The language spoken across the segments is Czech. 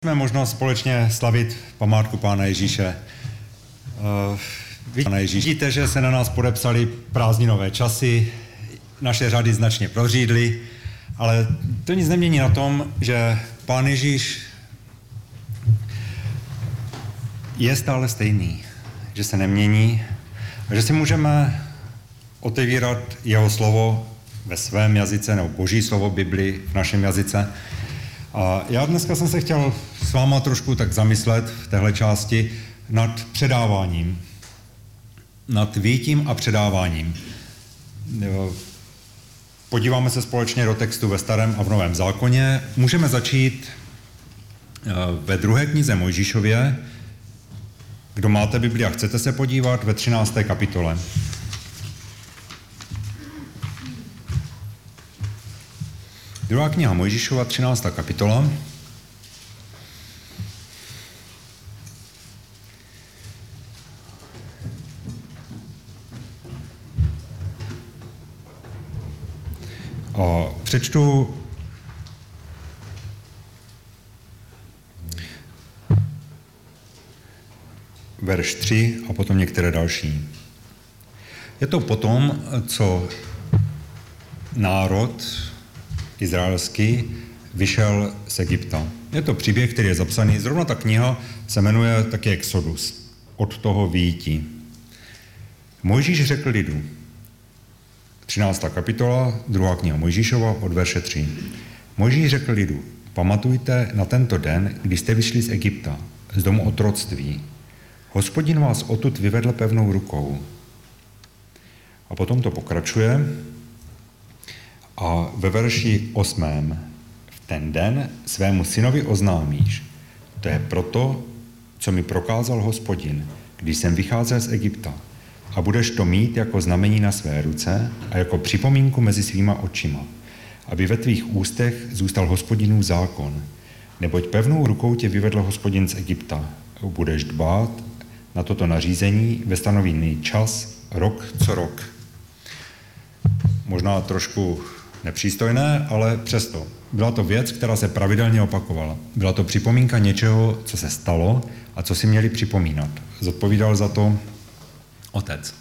Máme možnost společně slavit památku Pána Ježíše. Vidíte, že se na nás podepsali prázdninové časy, naše řady značně prořídly, ale to nic nemění na tom, že Pán Ježíš je stále stejný, že se nemění a že si můžeme otevírat jeho slovo ve svém jazyce, nebo Boží slovo Bibli v našem jazyce. A já dneska jsem se chtěl s váma trošku tak zamyslet v téhle části nad předáváním. Nad výjitím a předáváním. Podíváme se společně do textu ve Starém a v Novém zákoně. Můžeme začít ve 2. knize Mojžíšově. Kdo máte Bibli a chcete se podívat, ve 13. kapitole. Druhá kniha Mojžíšova, 13. kapitola. A přečtu verš 3 a potom některé další. Je to potom, co národ izraelský vyšel z Egypta. Je to příběh, který je zapsaný, zrovna ta kniha se jmenuje taky Exodus, od toho výjití. Mojžíš řekl lidu, 13. kapitola, 2. kniha Mojžíšova, od verše 3. Mojžíš řekl lidu, pamatujte na tento den, kdy jste vyšli z Egypta, z domu otroctví. Hospodin vás odtud vyvedl pevnou rukou. A potom to pokračuje. A ve verši 8. v ten den svému synovi oznámíš. To je proto, co mi prokázal Hospodin, když jsem vycházel z Egypta. A budeš to mít jako znamení na své ruce a jako připomínku mezi svýma očima, aby ve tvých ústech zůstal Hospodinův zákon. Neboť pevnou rukou tě vyvedl Hospodin z Egypta. Budeš dbát na toto nařízení ve stanovený čas, rok co rok. Možná trošku nepřístojné, ale přesto. Byla to věc, která se pravidelně opakovala. Byla to připomínka něčeho, co se stalo a co si měli připomínat. Zodpovídal za to otec.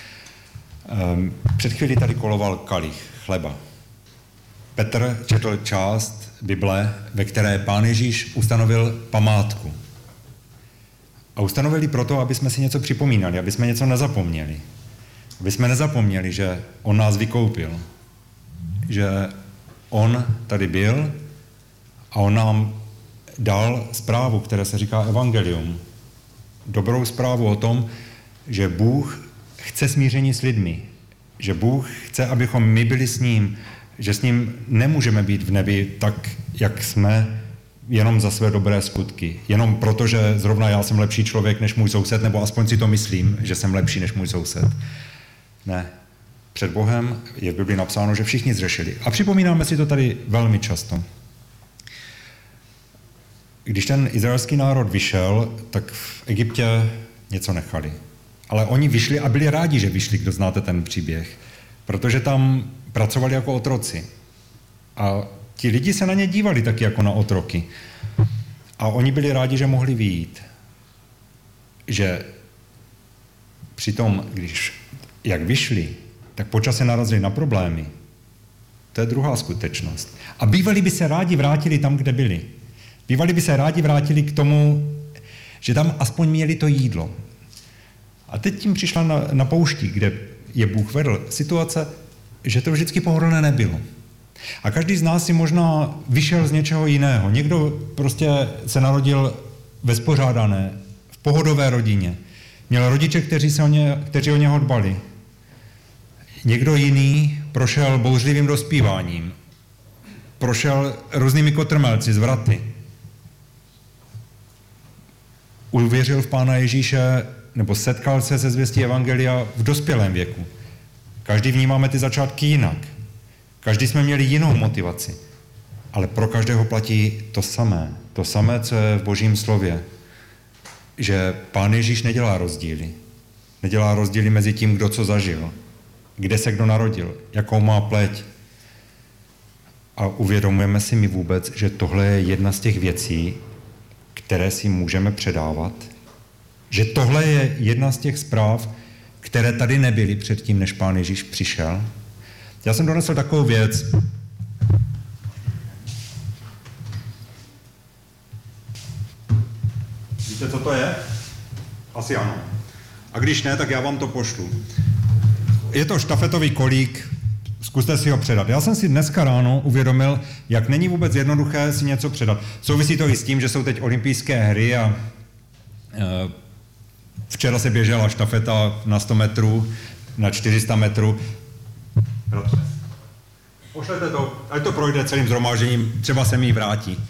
Před chvílí tady koloval kalich chleba. Petr četl část Bible, ve které Pán Ježíš ustanovil památku. A ustanovil ji proto, aby jsme si něco připomínali, aby jsme něco nezapomněli. Aby jsme nezapomněli, že on nás vykoupil. Že on tady byl a on nám dal zprávu, které se říká evangelium. Dobrou zprávu o tom, že Bůh chce smíření s lidmi. Že Bůh chce, abychom my byli s ním. Že s ním nemůžeme být v nebi tak, jak jsme, jenom za své dobré skutky. Jenom proto, že zrovna já jsem lepší člověk než můj soused, nebo aspoň si to myslím, že jsem lepší než můj soused. Ne. Před Bohem je v Bibli napsáno, že všichni zřešili. A připomínáme si to tady velmi často. Když ten izraelský národ vyšel, tak v Egyptě něco nechali. Ale oni vyšli a byli rádi, že vyšli, kdo znáte ten příběh. Protože tam pracovali jako otroci. A ti lidi se na ně dívali taky jako na otroky. A oni byli rádi, že mohli vyjít. Že přitom, jak vyšli, tak po čase narazili na problémy. To je druhá skutečnost. A bývali by se rádi vrátili tam, kde byli. Bývali by se rádi vrátili k tomu, že tam aspoň měli to jídlo. A teď tím přišla na poušti, kde je Bůh vedl, situace, že to vždycky pohodlné nebylo. A každý z nás si možná vyšel z něčeho jiného. Někdo prostě se narodil ve spořádané, v pohodové rodině. Měl rodiče, kteří o něho dbali. Někdo jiný prošel bouřlivým dospíváním. Prošel různými kotrmelci, zvraty. Uvěřil v Pána Ježíše nebo setkal se se zvěstí evangelia v dospělém věku. Každý vnímáme ty začátky jinak. Každý jsme měli jinou motivaci. Ale pro každého platí to samé. To samé, co je v Božím slově. Že Pán Ježíš nedělá rozdíly. Nedělá rozdíly mezi tím, kdo co zažil. Kde se kdo narodil. Jakou má pleť. A uvědomujeme si my vůbec, že tohle je jedna z těch věcí, které si můžeme předávat? Že tohle je jedna z těch zpráv, které tady nebyly předtím, než Pán Ježíš přišel? Já jsem donesl takovou věc. Víte, co to je? Asi ano. A když ne, tak já vám to pošlu. Je to štafetový kolík, zkuste si ho předat. Já jsem si dneska ráno uvědomil, jak není vůbec jednoduché si něco předat. Souvisí to i s tím, že jsou teď olympijské hry a včera se běžela štafeta na 100 metrů, na 400 metrů. Pošlete to, ať to projde celým shromážděním, třeba se mi ji vrátí.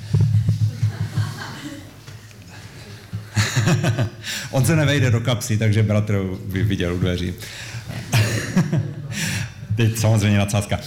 On se nevejde do kapsy, takže bratr by viděl u dveří. Teď samozřejmě nadsázka.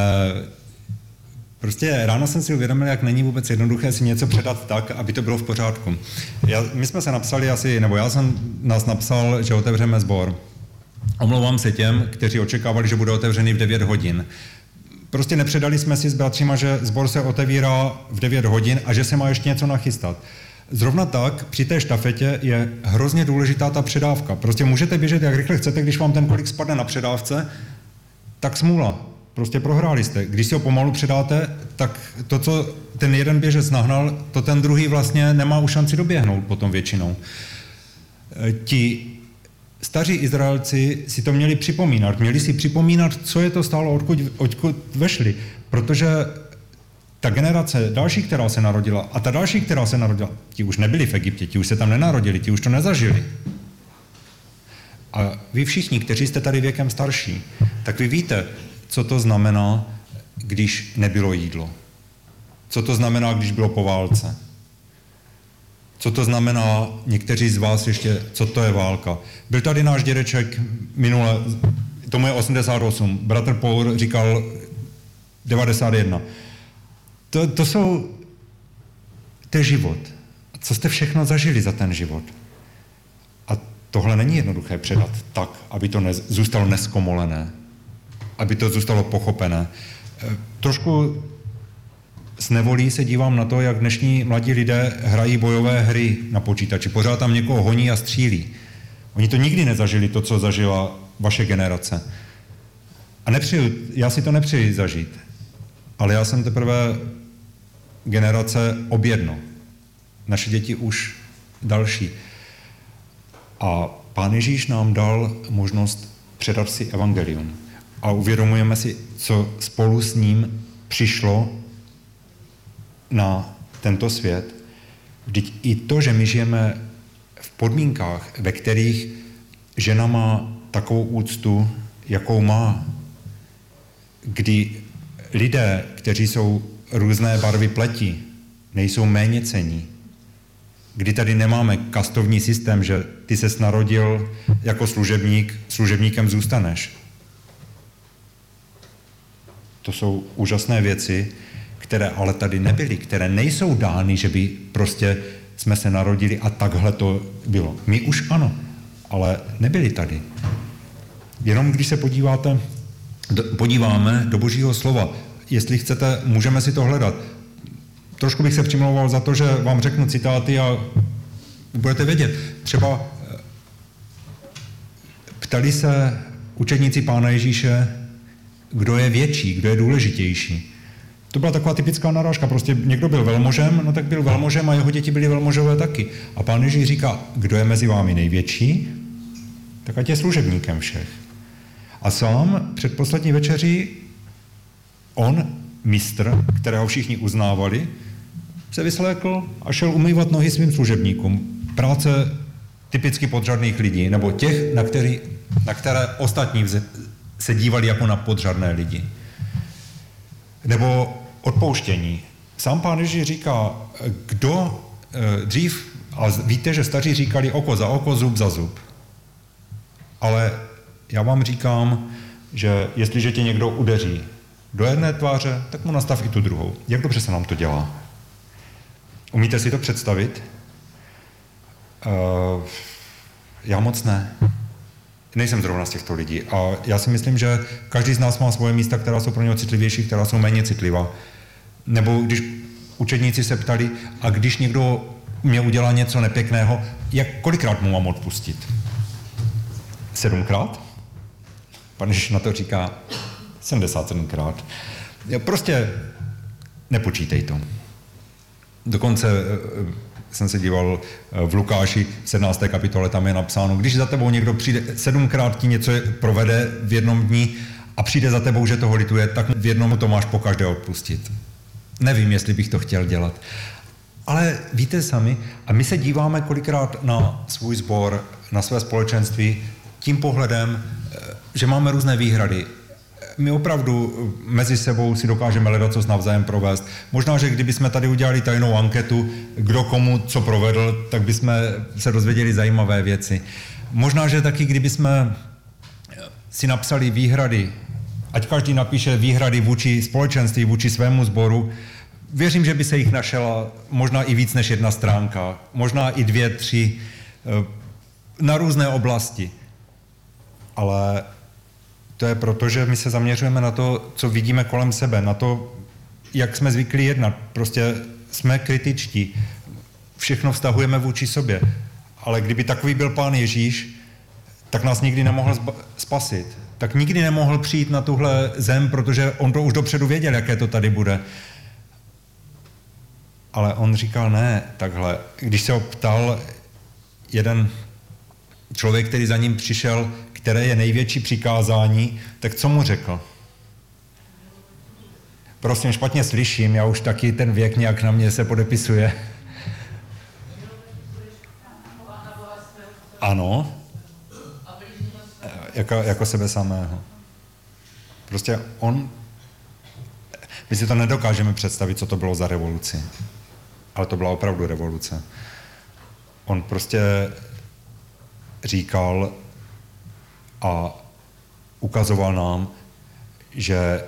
Prostě ráno jsem si uvědomil, jak není vůbec jednoduché si něco předat tak, aby to bylo v pořádku. My jsme se napsali já jsem nás napsal, že otevřeme sbor. Omlouvám se těm, kteří očekávali, že bude otevřený v 9 hodin. Prostě nepředali jsme si s bratřima, že sbor se otevírá v 9 hodin a že se má ještě něco nachystat. Zrovna tak při té štafetě je hrozně důležitá ta předávka. Prostě můžete běžet, jak rychle chcete, když vám ten kolik spadne na předávce, tak smůla. Prostě prohráli jste. Když si ho pomalu předáte, tak to, co ten jeden běžec nahnal, to ten druhý vlastně nemá už šanci doběhnout potom většinou. Ti staří Izraelci si to měli připomínat. Měli si připomínat, co je to stálo, odkud vešli. Protože ta generace další, která se narodila, a ta další, která se narodila, ti už nebyli v Egyptě, ti už se tam nenarodili, ti už to nezažili. A vy všichni, kteří jste tady věkem starší, tak vy víte, co to znamená, když nebylo jídlo. Co to znamená, když bylo po válce. Co to znamená, někteří z vás ještě, co to je válka. Byl tady náš dědeček minule, tomu je 88, bratr Pour říkal 91. To je život. Co jste všechno zažili za ten život? A tohle není jednoduché předat tak, aby to zůstalo neskomolené, aby to zůstalo pochopené. Trošku s nevolí se dívám na to, jak dnešní mladí lidé hrají bojové hry na počítači. Pořád tam někoho honí a střílí. Oni to nikdy nezažili, to, co zažila vaše generace. A já si to nepřeji zažít. Ale já jsem teprve generace objedno. Naše děti už další. A Pán Ježíš nám dal možnost předat si evangelium. A uvědomujeme si, co spolu s ním přišlo na tento svět. Vždyť i to, že my žijeme v podmínkách, ve kterých žena má takovou úctu, jakou má, kdy lidé, kteří jsou různé barvy pleti, nejsou méněcenní, kdy tady nemáme kastovní systém, že ty ses narodil jako služebník, služebníkem zůstaneš. To jsou úžasné věci, které ale tady nebyly, které nejsou dány, že by prostě jsme se narodili a takhle to bylo. My už ano, ale nebyli tady. Jenom když se podíváme do Božího slova, jestli chcete, můžeme si to hledat. Trošku bych se přimlouval za to, že vám řeknu citáty a budete vědět. Třeba ptali se učedníci Pána Ježíše, kdo je větší, kdo je důležitější. To byla taková typická narážka. Prostě někdo byl velmožem, no tak byl velmožem a jeho děti byly velmožové taky. A Pán Ježíš říká, kdo je mezi vámi největší, tak ať je služebníkem všech. A sám před poslední večeří on, mistr, kterého všichni uznávali, se vyslékl a šel umývat nohy svým služebníkům. Práce typicky podřadných lidí, nebo těch, na které ostatní se dívali jako na podřadné lidi. Nebo odpouštění. Sám Pán Ježíš říká, kdo dřív, a víte, že staří říkali oko za oko, zub za zub. Ale já vám říkám, že jestliže tě někdo udeří do jedné tváře, tak mu nastav i tu druhou. Jak dobře se nám to dělá? Umíte si to představit? Já moc ne. Nejsem zrovna z těchto lidí. A já si myslím, že každý z nás má svoje místa, která jsou pro něho citlivější, která jsou méně citlivá. Nebo když učedníci se ptali, a když někdo mě udělá něco nepěkného, kolikrát mu mám odpustit? 7krát? Pan Ježíš na to říká 77krát. Prostě nepočítej to. Dokonce jsem se díval v Lukáši v 17. kapitole, tam je napsáno, když za tebou někdo přijde, 7krát ti něco provede v jednom dni a přijde za tebou, že toho lituje, tak v jednom to máš pokaždé odpustit. Nevím, jestli bych to chtěl dělat. Ale víte sami, a my se díváme kolikrát na svůj sbor, na své společenství tím pohledem, že máme různé výhrady. My opravdu mezi sebou si dokážeme ledacos navzájem provést. Možná, že kdybychom tady udělali tajnou anketu, kdo komu co provedl, tak bychom se dozvěděli zajímavé věci. Možná, že taky kdybychom si napsali výhrady, ať každý napíše výhrady vůči společenství, vůči svému sboru, věřím, že by se jich našela možná i víc než jedna stránka, možná i 2, 3, na různé oblasti. Ale to je proto, že my se zaměřujeme na to, co vidíme kolem sebe, na to, jak jsme zvyklí jednat. Prostě jsme kritičtí, všechno vztahujeme vůči sobě. Ale kdyby takový byl Pán Ježíš, tak nás nikdy nemohl spasit. Tak nikdy nemohl přijít na tuhle zem, protože on to už dopředu věděl, jaké to tady bude. Ale on říkal ne, takhle. Když se ho ptal jeden člověk, který za ním přišel, které je největší přikázání, tak co mu řekl? Prosím, špatně slyším, já už taky ten věk nějak na mě se podepisuje. Ano. Jako sebe samého. Prostě my si to nedokážeme představit, co to bylo za revoluci. Ale to byla opravdu revoluce. On prostě říkal a ukazoval nám, že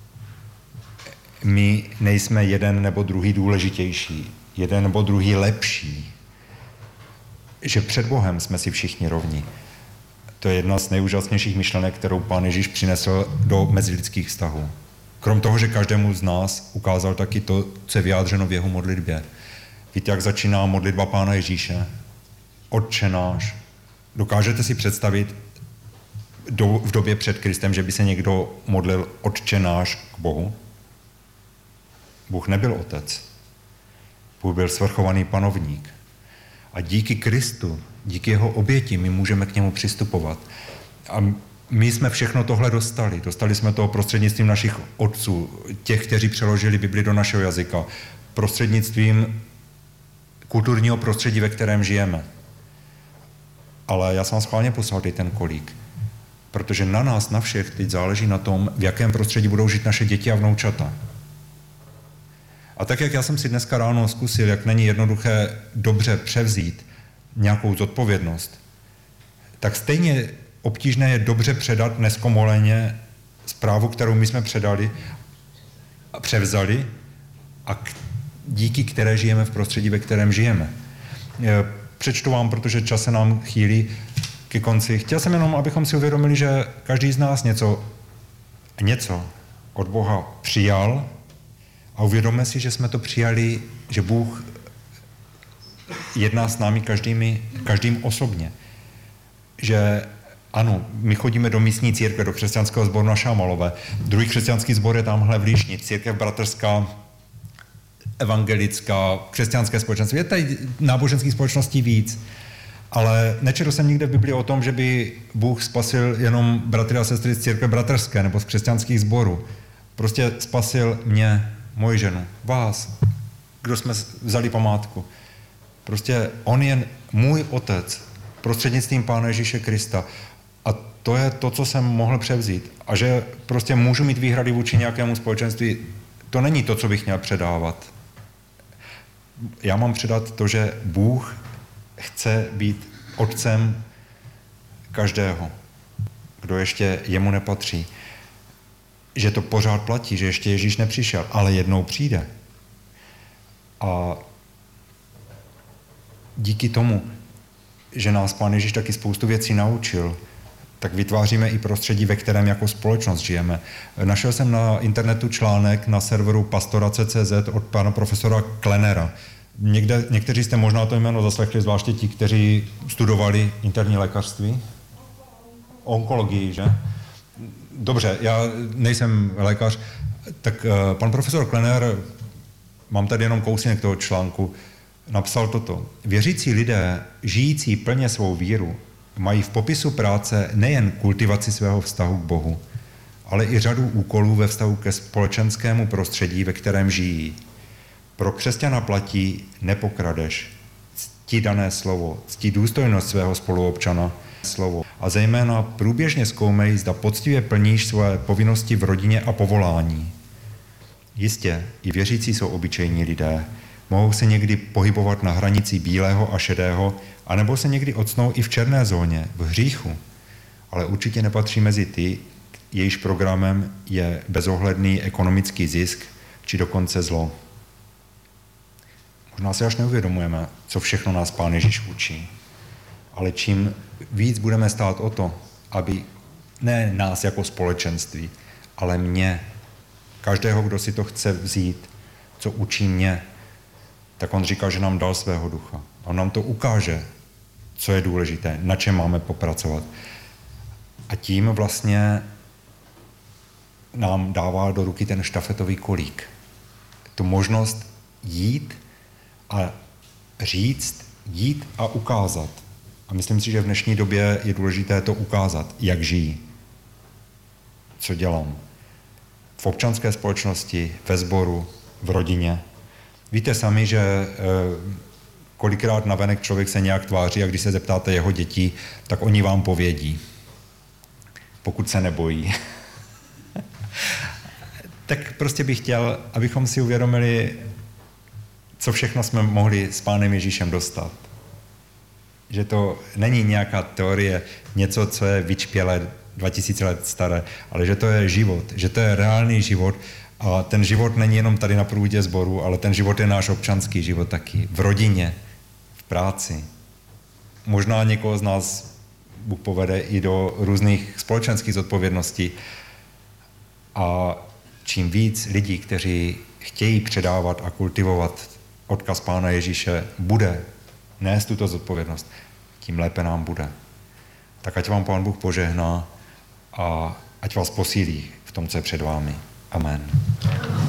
my nejsme jeden nebo druhý důležitější, jeden nebo druhý lepší. Že před Bohem jsme si všichni rovni. To je jedna z nejúžasnějších myšlenek, kterou Pán Ježíš přinesl do mezilidských vztahů. Krom toho, že každému z nás ukázal taky to, co je vyjádřeno v jeho modlitbě. Víte, jak začíná modlitba Pána Ježíše? Otče náš. Dokážete si představit v době před Kristem, že by se někdo modlil Otče náš k Bohu? Bůh nebyl otec. Bůh byl svrchovaný panovník. A díky Kristu, díky jeho oběti, my můžeme k němu přistupovat. A my jsme všechno tohle dostali. Dostali jsme to prostřednictvím našich otců, těch, kteří přeložili Bibli do našeho jazyka, prostřednictvím kulturního prostředí, ve kterém žijeme. Ale já jsem vám schválně poslal ten kolík, protože na nás, na všech, teď záleží na tom, v jakém prostředí budou žít naše děti a vnoučata. A tak, jak já jsem si dneska ráno zkusil, jak není jednoduché dobře převzít nějakou zodpovědnost, tak stejně obtížné je dobře předat nezkomoleně zprávu, kterou my jsme předali a převzali a díky které žijeme v prostředí, ve kterém žijeme. Přečtu vám, protože čas se nám chýlí ke konci. Chtěl jsem jenom, abychom si uvědomili, že každý z nás něco od Boha přijal a uvědomme si, že jsme to přijali, že Bůh jedná s námi každým osobně. Že ano, my chodíme do místní církve, do křesťanského sboru na Šámalové. Druhý křesťanský sbor je tamhle v Líšni, církev bratrská, evangelická, křesťanské společenství. Je tady náboženských společností víc. Ale nečetl jsem nikde v Biblii o tom, že by Bůh spasil jenom bratry a sestry z církve bratrské nebo z křesťanských sborů. Prostě spasil mě, moji ženu, vás, kdo jsme vzali památku. Prostě on je můj otec prostřednictvím Pána Ježíše Krista. A to je to, co jsem mohl převzít. A že prostě můžu mít výhrady vůči nějakému společenství, to není to, co bych měl předávat. Já mám předat to, že Bůh chce být otcem každého, kdo ještě jemu nepatří. Že to pořád platí, že ještě Ježíš nepřišel, ale jednou přijde. A díky tomu, že nás Pán Ježíš taky spoustu věcí naučil, tak vytváříme i prostředí, ve kterém jako společnost žijeme. Našel jsem na internetu článek na serveru pastora.cz od pana profesora Klenera. Někteří jste možná to jméno zaslechli, zvláště ti, kteří studovali interní lékařství, onkologii, že? Dobře, já nejsem lékař, tak pan profesor Klenner, mám tady jenom kousínek toho článku, napsal toto. Věřící lidé, žijící plně svou víru, mají v popisu práce nejen kultivaci svého vztahu k Bohu, ale i řadu úkolů ve vztahu ke společenskému prostředí, ve kterém žijí. Pro křesťana platí nepokradeš, cti dané slovo, cti důstojnost svého spoluobčana, slovo. A zejména průběžně zkoumej, zda poctivě plníš své povinnosti v rodině a povolání. Jistě, i věřící jsou obyčejní lidé. Mohou se někdy pohybovat na hranici bílého a šedého, anebo se někdy ocnou i v černé zóně, v hříchu. Ale určitě nepatří mezi ty, jejíž programem je bezohledný ekonomický zisk, či dokonce zlo. Možná si až neuvědomujeme, co všechno nás Pán Ježíš učí. Ale čím víc budeme stát o to, aby ne nás jako společenství, ale mě, každého, kdo si to chce vzít, co učí mě, tak on říká, že nám dal svého ducha. On nám to ukáže, co je důležité, na čem máme popracovat. A tím vlastně nám dává do ruky ten štafetový kolík. Tu možnost jít a říct, jít a ukázat. A myslím si, že v dnešní době je důležité to ukázat, jak žijí, co dělám. V občanské společnosti, ve sboru, v rodině. Víte sami, že kolikrát navenek člověk se nějak tváří a když se zeptáte jeho dětí, tak oni vám povědí, pokud se nebojí. Tak prostě bych chtěl, abychom si uvědomili, co všechno jsme mohli s Pánem Ježíšem dostat. Že to není nějaká teorie, něco, co je vyčpělé 2000 let staré, ale že to je život, že to je reálný život a ten život není jenom tady na průvodě sboru, ale ten život je náš občanský život taky. V rodině, v práci. Možná někoho z nás Bůh povede i do různých společenských zodpovědností a čím víc lidí, kteří chtějí předávat a kultivovat odkaz Pána Ježíše, bude nést tuto zodpovědnost, tím lépe nám bude. Tak ať vám Pán Bůh požehná a ať vás posílí v tom, co je před vámi. Amen.